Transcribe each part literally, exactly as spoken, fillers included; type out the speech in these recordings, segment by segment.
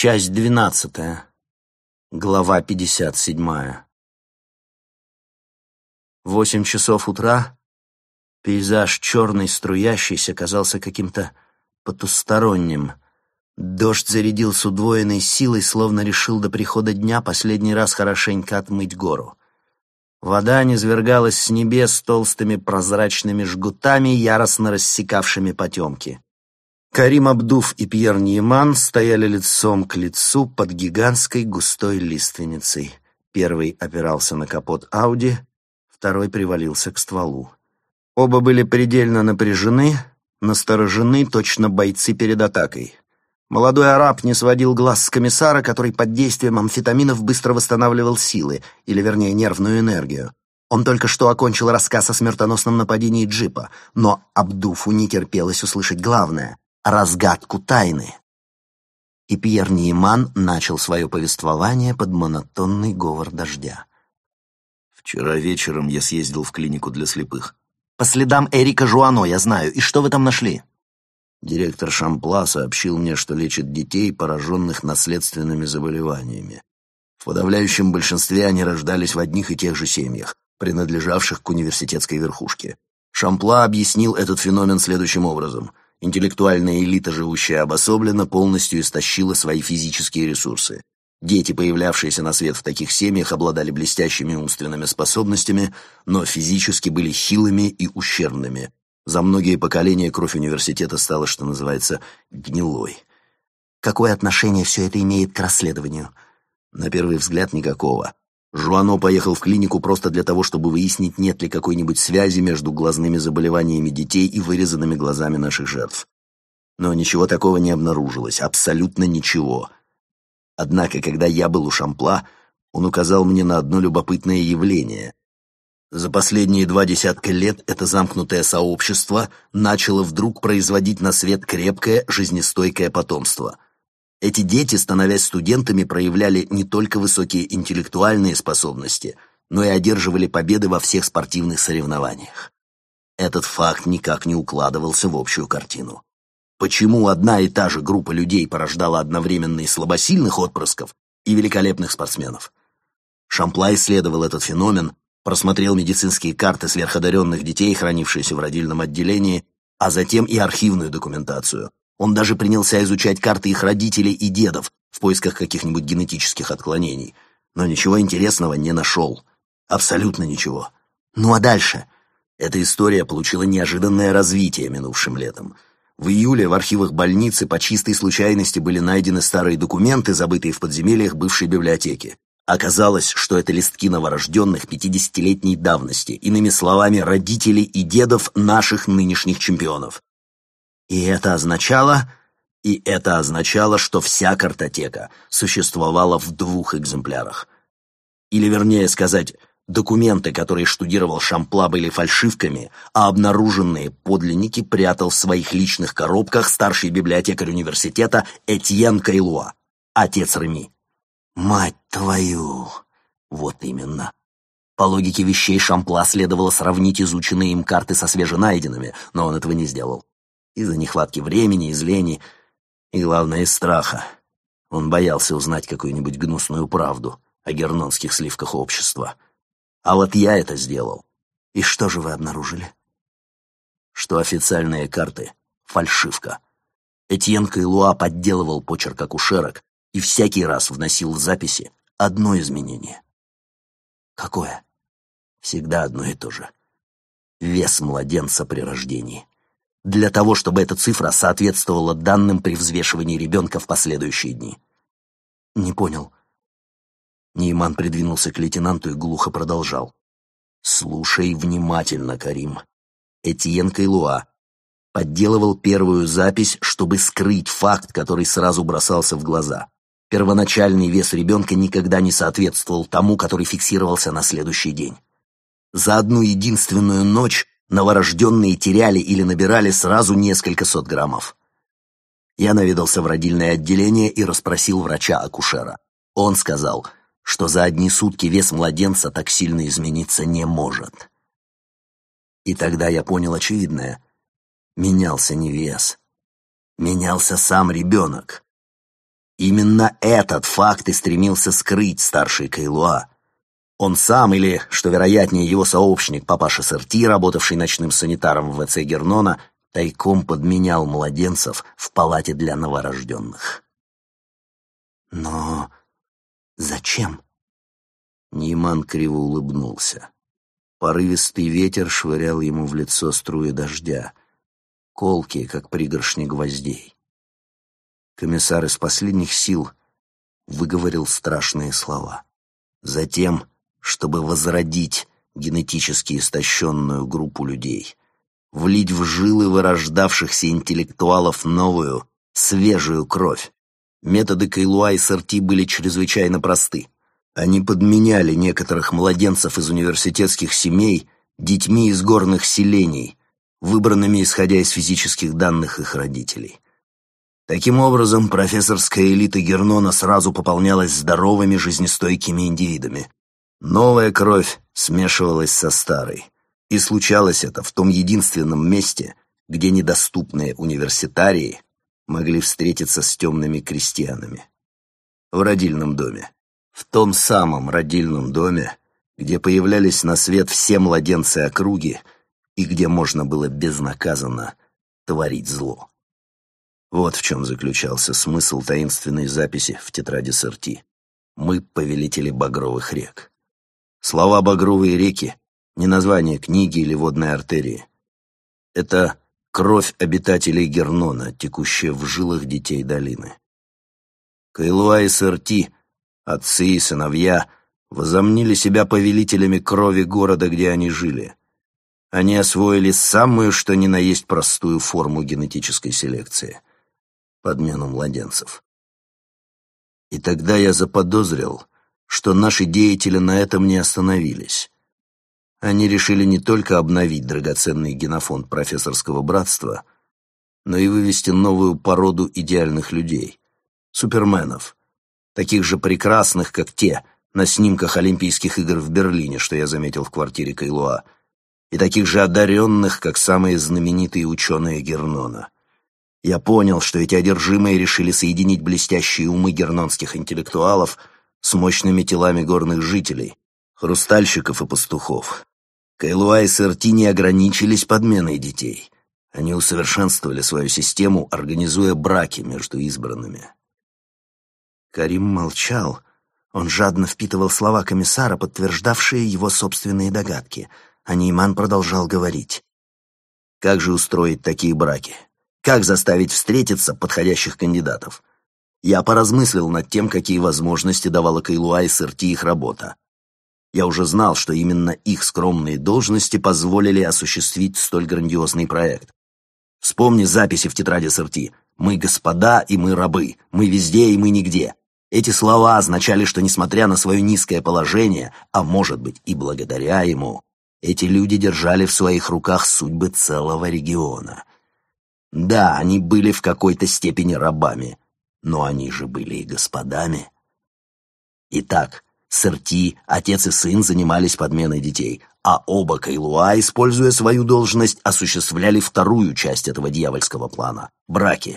Часть двенадцатая. Глава пятьдесят седьмая. Восемь часов утра. Пейзаж черный, струящийся, казался каким-то потусторонним. Дождь зарядил с удвоенной силой, словно решил до прихода дня последний раз хорошенько отмыть гору. Вода низвергалась с небес толстыми прозрачными жгутами, яростно рассекавшими потемки. Карим Абдув и Пьер Ниеман стояли лицом к лицу под гигантской густой лиственницей. Первый опирался на капот Ауди, второй привалился к стволу. Оба были предельно напряжены, насторожены, точно бойцы перед атакой. Молодой араб не сводил глаз с комиссара, который под действием амфетаминов быстро восстанавливал силы, или, вернее, нервную энергию. Он только что окончил рассказ о смертоносном нападении джипа, но Абдуву не терпелось услышать главное — разгадку тайны. И Пьер Ниеман начал свое повествование под монотонный говор дождя. «Вчера вечером я съездил в клинику для слепых». «По следам Эрика Жуано, я знаю. И что вы там нашли?» Директор Шампла сообщил мне, что лечит детей, пораженных наследственными заболеваниями. В подавляющем большинстве они рождались в одних и тех же семьях, принадлежавших к университетской верхушке. Шампла объяснил этот феномен следующим образом. Интеллектуальная элита, живущая обособленно, полностью истощила свои физические ресурсы. Дети, появлявшиеся на свет в таких семьях, обладали блестящими умственными способностями, но физически были хилыми и ущербными. За многие поколения кровь университета стала, что называется, гнилой. Какое отношение все это имеет к расследованию? На первый взгляд, никакого. Жуано поехал в клинику просто для того, чтобы выяснить, нет ли какой-нибудь связи между глазными заболеваниями детей и вырезанными глазами наших жертв. Но ничего такого не обнаружилось, абсолютно ничего. Однако, когда я был у Шампла, он указал мне на одно любопытное явление. За последние два десятка лет это замкнутое сообщество начало вдруг производить на свет крепкое, жизнестойкое потомство. Эти дети, становясь студентами, проявляли не только высокие интеллектуальные способности, но и одерживали победы во всех спортивных соревнованиях. Этот факт никак не укладывался в общую картину. Почему одна и та же группа людей порождала одновременно и слабосильных отпрысков, и великолепных спортсменов? Шампла исследовал этот феномен, просмотрел медицинские карты сверходаренных детей, хранившиеся в родильном отделении, а затем и архивную документацию. Он даже принялся изучать карты их родителей и дедов в поисках каких-нибудь генетических отклонений. Но ничего интересного не нашел. Абсолютно ничего. Ну а дальше? Эта история получила неожиданное развитие минувшим летом. В июле в архивах больницы по чистой случайности были найдены старые документы, забытые в подземельях бывшей библиотеки. Оказалось, что это листки новорожденных пятидесятилетней давности, иными словами, родителей и дедов наших нынешних чемпионов. И это означало, и это означало, что вся картотека существовала в двух экземплярах. Или, вернее сказать, документы, которые штудировал Шампла, были фальшивками, а обнаруженные подлинники прятал в своих личных коробках старший библиотекарь университета Этьен Кайлуа, отец Реми. Мать твою! Вот именно. По логике вещей Шампла следовало сравнить изученные им карты со свеженайденными, но он этого не сделал. Из-за нехватки времени, из лени и, главное, из страха. Он боялся узнать какую-нибудь гнусную правду о гернонских сливках общества. А вот я это сделал. И что же вы обнаружили? Что официальные карты — фальшивка. Этьен Кайлуа подделывал почерк акушерок и всякий раз вносил в записи одно изменение. Какое? Всегда одно и то же. Вес младенца при рождении. Для того, чтобы эта цифра соответствовала данным при взвешивании ребенка в последующие дни. Не понял. Ниеман придвинулся к лейтенанту и глухо продолжал. «Слушай внимательно, Карим. Этьен Кайлуа подделывал первую запись, чтобы скрыть факт, который сразу бросался в глаза. Первоначальный вес ребенка никогда не соответствовал тому, который фиксировался на следующий день. За одну единственную ночь новорожденные теряли или набирали сразу несколько сот граммов. Я наведался в родильное отделение и расспросил врача-акушера. Он сказал, что за одни сутки вес младенца так сильно измениться не может. И тогда я понял очевидное. Менялся не вес. Менялся сам ребенок. Именно этот факт и стремился скрыть старший Кайлуа. Он сам или, что вероятнее, его сообщник, папаша Сорти, работавший ночным санитаром в ВЦ Гернона, тайком подменял младенцев в палате для новорожденных. Но зачем? Нейман криво улыбнулся. Порывистый ветер швырял ему в лицо струи дождя, колкие, как пригоршни гвоздей. Комиссар из последних сил выговорил страшные слова. Затем, чтобы возродить генетически истощенную группу людей, влить в жилы вырождавшихся интеллектуалов новую, свежую кровь. Методы Кайлуа и Сорти были чрезвычайно просты. Они подменяли некоторых младенцев из университетских семей детьми из горных селений, выбранными исходя из физических данных их родителей. Таким образом, профессорская элита Гернона сразу пополнялась здоровыми, жизнестойкими индивидами. Новая кровь смешивалась со старой. И случалось это в том единственном месте, где недоступные университарии могли встретиться с темными крестьянами. В родильном доме. В том самом родильном доме, где появлялись на свет все младенцы округи и где можно было безнаказанно творить зло. Вот в чем заключался смысл таинственной записи в тетради Сорти. Мы повелители багровых рек. Слова «багровые реки» — не название книги или водной артерии. Это кровь обитателей Гернона, текущая в жилах детей долины. Кайлуа и Сорти, отцы и сыновья, возомнили себя повелителями крови города, где они жили. Они освоили самую, что ни на есть, простую форму генетической селекции — подмену младенцев. И тогда я заподозрил, что наши деятели на этом не остановились. Они решили не только обновить драгоценный генофонд профессорского братства, но и вывести новую породу идеальных людей, суперменов, таких же прекрасных, как те на снимках Олимпийских игр в Берлине, что я заметил в квартире Кайлуа, и таких же одаренных, как самые знаменитые ученые Гернона. Я понял, что эти одержимые решили соединить блестящие умы гернонских интеллектуалов с мощными телами горных жителей, хрустальщиков и пастухов. Кайлуа и Сорти не ограничились подменой детей. Они усовершенствовали свою систему, организуя браки между избранными. Карим молчал. Он жадно впитывал слова комиссара, подтверждавшие его собственные догадки. А Нейман продолжал говорить. Как же устроить такие браки? Как заставить встретиться подходящих кандидатов? Я поразмыслил над тем, какие возможности давала Кайлуа и Сорти их работа. Я уже знал, что именно их скромные должности позволили осуществить столь грандиозный проект. Вспомни записи в тетради Сорти. «Мы господа, и мы рабы. Мы везде, и мы нигде». Эти слова означали, что, несмотря на свое низкое положение, а может быть и благодаря ему, эти люди держали в своих руках судьбы целого региона. Да, они были в какой-то степени рабами, но они же были и господами. Итак, Сорти, отец и сын, занимались подменой детей, а оба Кайлуа, используя свою должность, осуществляли вторую часть этого дьявольского плана — браки.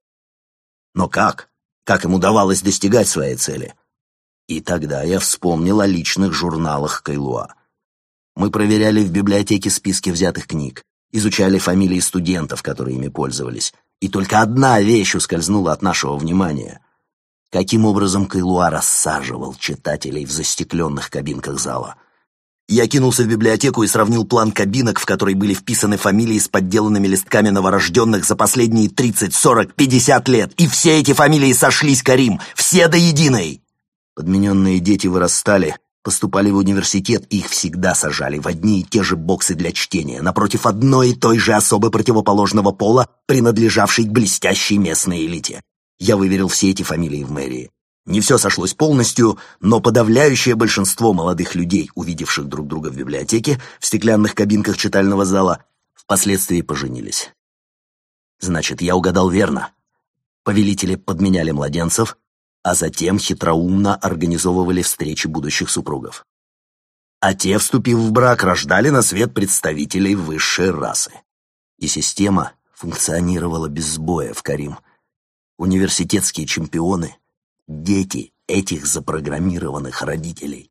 Но как? Как им удавалось достигать своей цели? И тогда я вспомнил о личных журналах Кайлуа. Мы проверяли в библиотеке списки взятых книг, изучали фамилии студентов, которые ими пользовались, и только одна вещь ускользнула от нашего внимания. Каким образом Кайлуа рассаживал читателей в застекленных кабинках зала? Я кинулся в библиотеку и сравнил план кабинок, в который были вписаны фамилии с подделанными листками новорожденных за последние тридцать, сорок, пятьдесят лет. И все эти фамилии сошлись, Карим, все до единой. Подмененные дети вырастали, поступали в университет, и их всегда сажали в одни и те же боксы для чтения, напротив одной и той же особы противоположного пола, принадлежавшей к блестящей местной элите. Я выверил все эти фамилии в мэрии. Не все сошлось полностью, но подавляющее большинство молодых людей, увидевших друг друга в библиотеке, в стеклянных кабинках читального зала, впоследствии поженились. Значит, я угадал верно. Повелители подменяли младенцев, а затем хитроумно организовывали встречи будущих супругов. А те, вступив в брак, рождали на свет представителей высшей расы. И система функционировала без сбоев, Карим. Университетские чемпионы Дети этих запрограммированных родителей.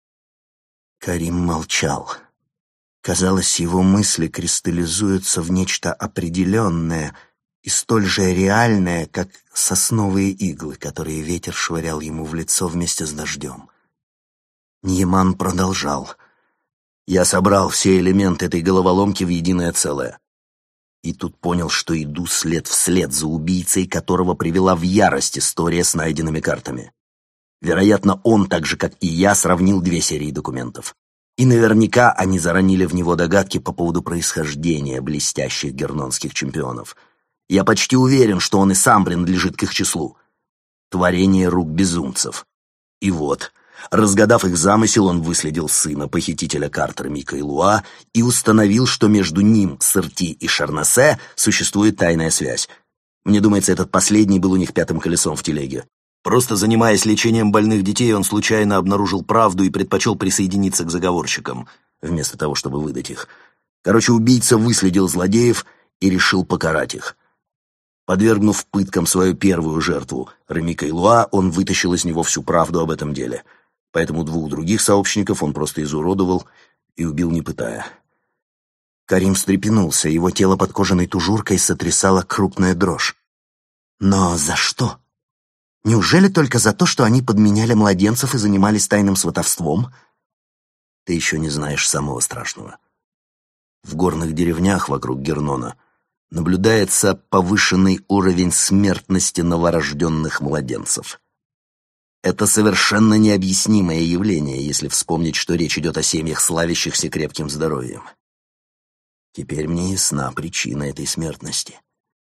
Карим молчал. Казалось, его мысли кристаллизуются в нечто определенное и столь же реальное, как сосновые иглы, которые ветер швырял ему в лицо вместе с дождем. Ньяман продолжал. Я собрал все элементы этой головоломки в единое целое. И тут понял, что иду след вслед за убийцей, которого привела в ярость история с найденными картами. Вероятно, он, так же, как и я, сравнил две серии документов. И наверняка они заронили в него догадки по поводу происхождения блестящих гернонских чемпионов. Я почти уверен, что он и сам принадлежит к их числу. Творение рук безумцев. И вот, разгадав их замысел, он выследил сына похитителя карт Ремика Элуа и установил, что между ним, Сорти и Шарнасе существует тайная связь. Мне думается, этот последний был у них пятым колесом в телеге. Просто занимаясь лечением больных детей, он случайно обнаружил правду и предпочел присоединиться к заговорщикам, вместо того, чтобы выдать их. Короче, убийца выследил злодеев и решил покарать их. Подвергнув пыткам свою первую жертву, Ремика Элуа, он вытащил из него всю правду об этом деле. Поэтому двух других сообщников он просто изуродовал и убил, не пытая. Карим встрепенулся, его тело под кожаной тужуркой сотрясала крупная дрожь. Но за что? Неужели только за то, что они подменяли младенцев и занимались тайным сватовством? Ты еще не знаешь самого страшного. В горных деревнях вокруг Гернона наблюдается повышенный уровень смертности новорожденных младенцев. Это совершенно необъяснимое явление, если вспомнить, что речь идет о семьях, славящихся крепким здоровьем. Теперь мне ясна причина этой смертности.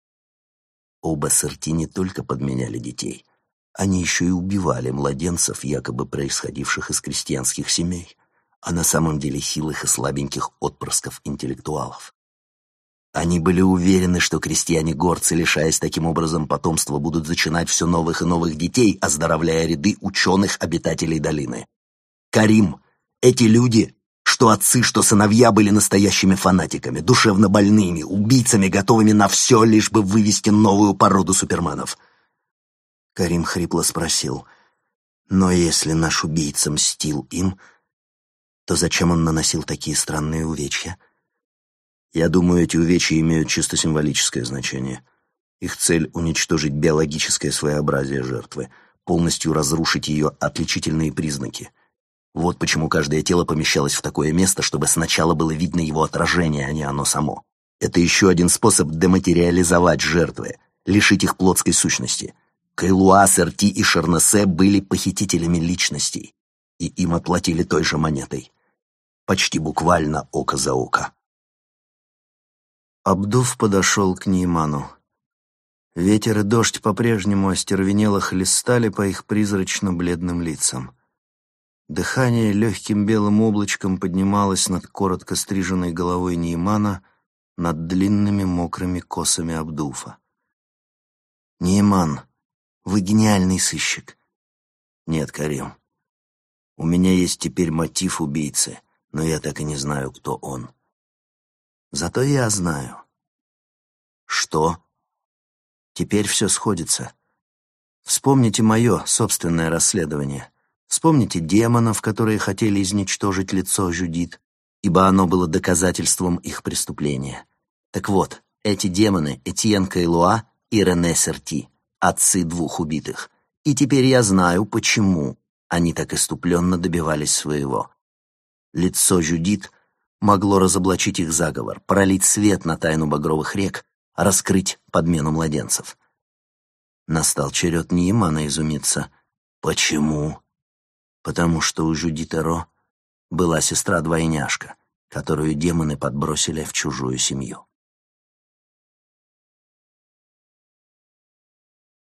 Оба Сорти не только подменяли детей, они еще и убивали младенцев, якобы происходивших из крестьянских семей, а на самом деле хилых и слабеньких отпрысков интеллектуалов. Они были уверены, что крестьяне-горцы, лишаясь таким образом потомства, будут зачинать все новых и новых детей, оздоровляя ряды ученых обитателей долины. Карим, эти люди, что отцы, что сыновья, были настоящими фанатиками, душевно больными, убийцами, готовыми на все, лишь бы вывести новую породу суперменов. Карим хрипло спросил, но если наш убийца мстил им, то зачем он наносил такие странные увечья? Я думаю, эти увечья имеют чисто символическое значение. Их цель — уничтожить биологическое своеобразие жертвы, полностью разрушить ее отличительные признаки. Вот почему каждое тело помещалось в такое место, чтобы сначала было видно его отражение, а не оно само. Это еще один способ дематериализовать жертвы, лишить их плотской сущности. Кайлуа, Сорти и Шарнасе были похитителями личностей, и им отплатили той же монетой. Почти буквально око за око. Абдув подошел к Нейману. Ветер и дождь по-прежнему остервенело хлестали по их призрачно-бледным лицам. Дыхание легким белым облачком поднималось над коротко стриженной головой Неймана, над длинными мокрыми косами Абдуфа. «Нейман, вы гениальный сыщик». «Нет, Карим. У меня есть теперь мотив убийцы, но я так и не знаю, кто он». «Зато я знаю». «Что?» «Теперь все сходится. Вспомните мое собственное расследование. Вспомните демонов, которые хотели изничтожить лицо Жюдит, ибо оно было доказательством их преступления. Так вот, эти демоны — Этьен Кайлуа и Рене Сорти, отцы двух убитых. И теперь я знаю, почему они так иступленно добивались своего. Лицо Жюдит могло разоблачить их заговор, пролить свет на тайну багровых рек, раскрыть подмену младенцев. Настал черед Неймана изумиться. Почему? Потому что у Жюдит Эро была сестра-двойняшка, которую демоны подбросили в чужую семью.